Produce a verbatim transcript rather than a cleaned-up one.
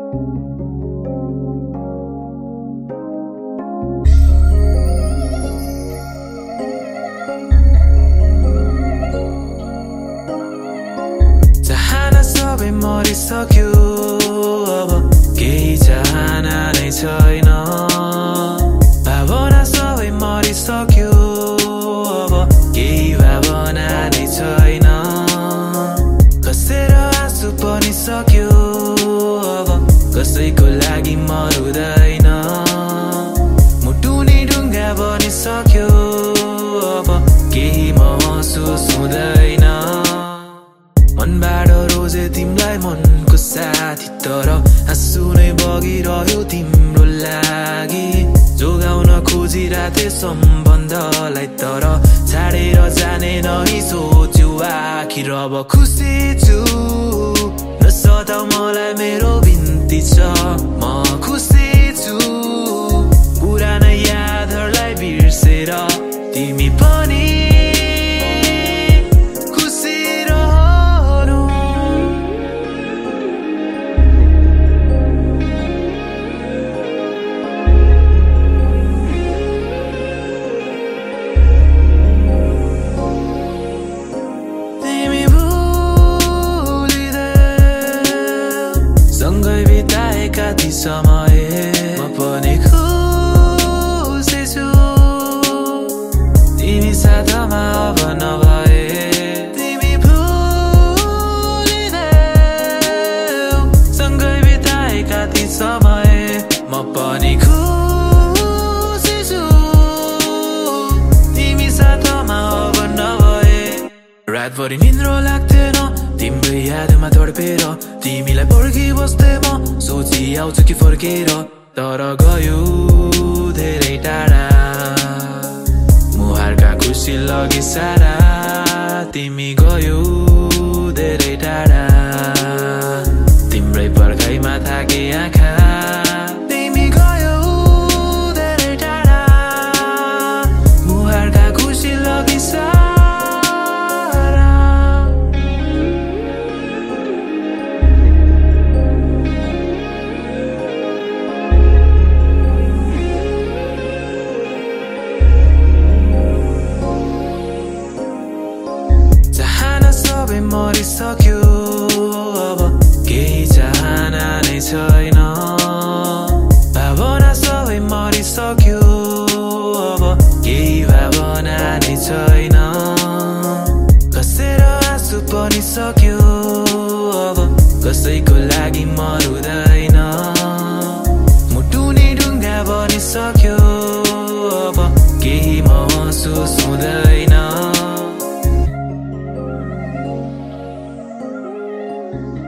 मरिसक्यो अब केही चाहना नै छैन भावना सबै मरिसक्यो अब केही भावना नै छैन कसेर आँसु पनि सक्यो अब कसैको लागि मरुदैन मुटुनी ढुङ्गा बनिसक्यो अब केही महसुस हुँदैन मनबाट रोजे तिमलाई मनको साथी तर आँसु नै बगिरह्यो तिम्रो लागि जोगाउन खोजिराथे सम्बन्धलाई तर छाडेर जाने नै सोच्यो आखिर अब खुसी छु नसताउ मलाई मेरो बिन्ती छ म खुसी छु पुराना यादहरूलाई बिर्सेर तिमी पनि कति समय म पनि खुसी छु तिमी साथमा अब नभए तिमी भुलिदेऊ सँगै बिताए कति समय म पनि खुसी छु तिमी साथमा अब नभए रातभरि निन्द्रो लाग्थेन तिम्रो यादमा तडपेर तिमीलाई पर्खी बस्थे म सोची आउँछु कि फर्केर तर गयो धेरै टाढा मुहारका खुसी लगी सारा तिमी गयो धेरै टाढा तिम्रै पर्खाइमा थाके आँखा तिमी गयो धेरै टाढा मुहारका खुसी लगी सारा मरिसक्यो अब केही चाहना नै छैन भावना सबै मरिसक्यो अब केही भावना नै छैन कसेर आँसु पनि सक्यो अब कसैको लागि मरुदैन मुटुनी ढुङ्गा बनिसक्यो अब केही महसुस हुँदैन